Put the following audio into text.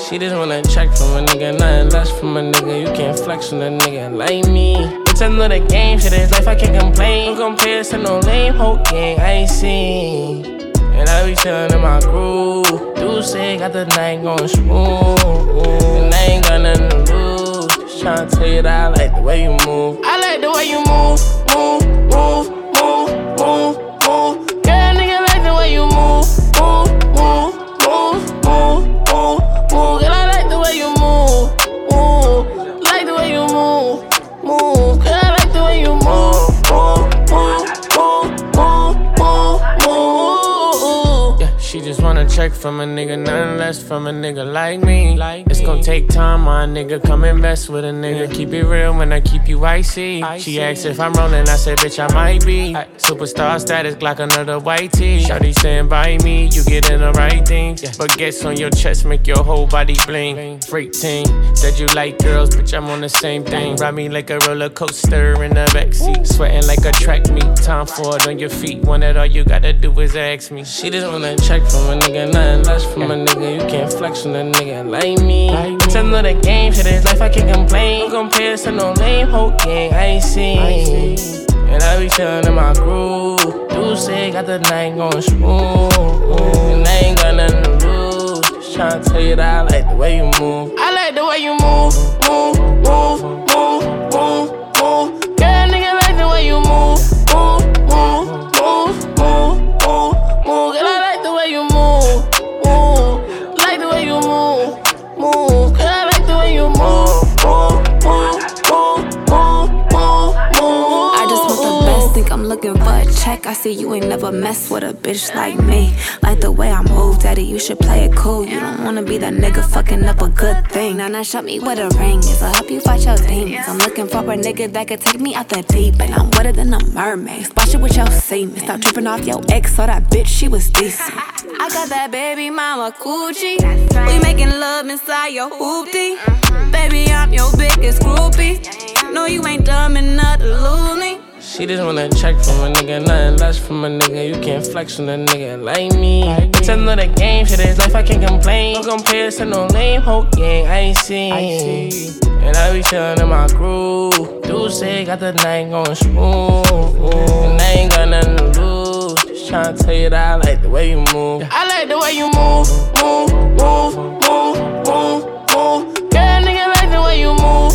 She just wanna check from a nigga, nothing less from a nigga. You can't flex on a nigga like me. It's another game, shit is life, I can't complain. Don't compare to no lame whole gang I ain't seen. And I be chillin' in my groove. You say got the night going smooth. And I ain't got nothing to lose. Just tryna tell you that I like the way you move. I like the way you move, move, move, move, move, move. Girl, nigga like the way you move, move, move, move, move, move, move. Girl, I like the way you move, move. Like the way you move, move. Girl, I like the way you move, move, move, move, move, move, move. Yeah, she just wanna check from a nigga, nothing less from a nigga like me. It's gon' take time, my nigga, come invest with a nigga. Keep it real when I keep you icy. She asks if I'm rolling, I say, bitch, I might be. Superstar status, Glock another white tee. Shawty saying by me, you get in the right things. Baguettes on your chest make your whole body bling. Freak team, said you like girls, bitch, I'm on the same thing. Ride me like a roller coaster in the backseat. Sweating like a track meet, time for it on your feet. Want it, all you gotta do is ask me. She just wanna check from a nigga, nothing less from a nigga. You can't flex on a nigga like me. It's another game, shit is life, I can't complain. Don't compare to no lame whole gang I ain't seen. And I be chillin' in my groove. You say got the night going smooth. And I ain't got nothing to lose. Just tryna tell you that I like the way you move. I like the way you move, move, move, move, move, move. Girl, nigga like the way you move, move, move, move, move, move, move. Girl, I like the way you move, move. Like the way you move, move. Girl, I like the way you move, move, move, move, move, move, move. I just want the best, think I'm looking for a check. I see you ain't never mess with a bitch like me. Like the way I move, daddy, you should play it cool. You don't wanna be that nigga fucking up a good thing. Now show me what a ring is, I'll help you fight your demons. I'm looking for a nigga that could take me out the deep end. I'm wetter than a mermaid, splash it with your semen. Stop tripping off your ex, so that bitch, she was decent. I got that baby mama coochie. We making love inside your hoopty. Baby, I'm your biggest groupie. No, you ain't dumb enough to lose me. She just wanna check from a nigga, nothing less from a nigga. You can't flex on a nigga like me. It's another game, shit is life, I can't complain. Don't compare to no lame whole gang I ain't seen. And I be chillin' in my groove. You say got the night going smooth. And I ain't got nothing to lose. Just tryna tell you that I like the way you move. I like the way you move, move, move, move, move, move. Girl, nigga like the way you move.